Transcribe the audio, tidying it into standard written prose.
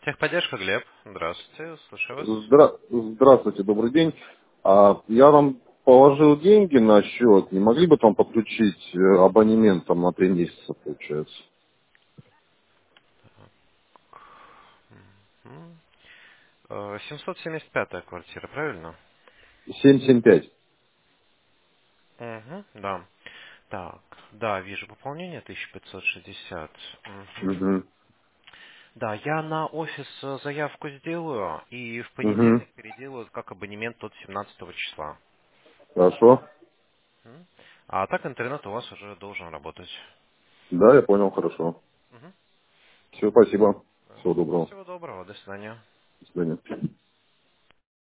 Техподдержка, Глеб. Здравствуйте, слушаю вас. Здравствуйте, добрый день. Я вам положил деньги на счет. Не могли бы там подключить абонемент там на 3 месяца, получается? М. 775-я квартира, правильно? 775. Угу, да. Так, да, вижу пополнение 1560. Мгм. Угу. Да, я на офис заявку сделаю и в Угу. понедельник переделаю как абонемент от 17 числа. Хорошо. М. А так интернет у вас уже должен работать. Да, я понял, хорошо. Мгм. Все, спасибо. Всего доброго. Всего доброго, до свидания. До свидания.